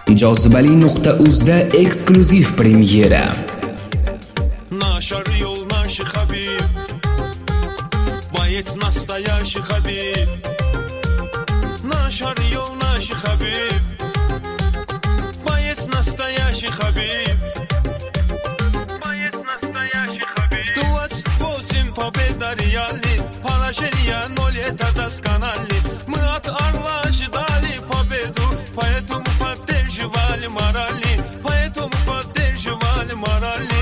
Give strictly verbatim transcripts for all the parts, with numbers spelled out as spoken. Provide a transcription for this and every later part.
Jozibali nuqta uzda eksklyuziv premyera. Нашар yol naşı Habib, боец настоящий Habib. Нашар yol naşı Habib, боец настоящий Habib. Боец настоящий Habib. двадцать восемь победа реальны, поражения ноль это доскональны. Мы от орла ожидали победу, поэтому поддерживали морали, поэтому поддерживали морали.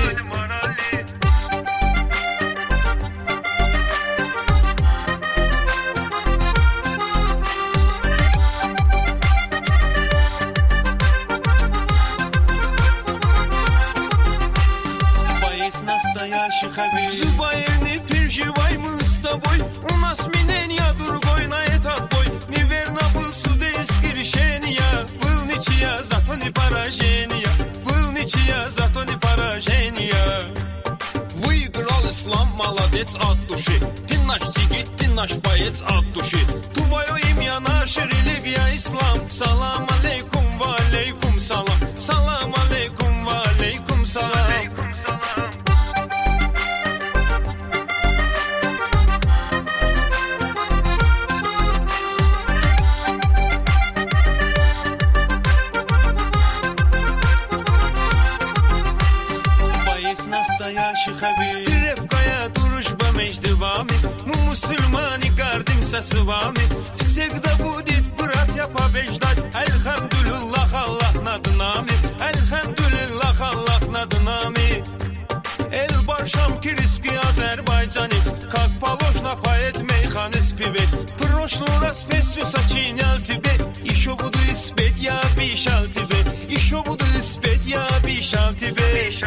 Настоящий Habib. Зубайр, не переживай, мы с тобой. У нас мнение другой на этот бой. Неверно был судейский решение. Был ничья, зато не поражение. Был ничья, зато не поражение. Выиграл ислам, молодец от души. Ты наш тигит, ты наш боец от души. Твое имя, наша религия, ислам. Салам алейкум, ва алейкум салам. Салам алейкум, ва алейкум салам. Настоящий Habib. Крепкая дружба между вами, мы мусульмане, гордимся с вами. Всегда будет братья побеждать. Альхамдулиллах, Аллах над нами. Альхамдулиллах, Аллах над нами. Эльбаршам, кирский азербайджанец, как положено поэт, мейханец, певец. Прошлый раз песню сочинял тебе, еще буду испеть, я обещал тебе. Еще буду испеть, я обещал тебе.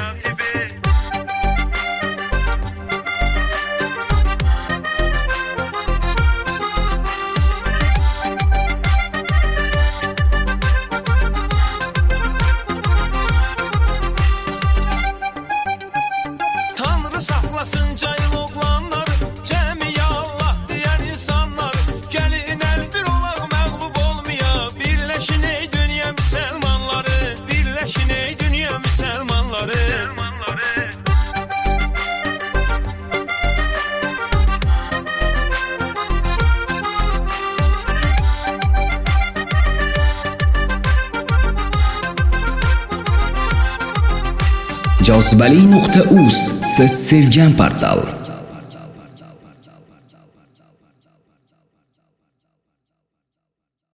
Saklasın cahil oğlanları, cemiye Allah diyen insanları. Gelin el bir olaq məğlub olmaya, birləşin ey dünya müsəlmanları. Birləşin ey dünya müsəlmanları. Jozibali nuqta uz siz sevgan portal.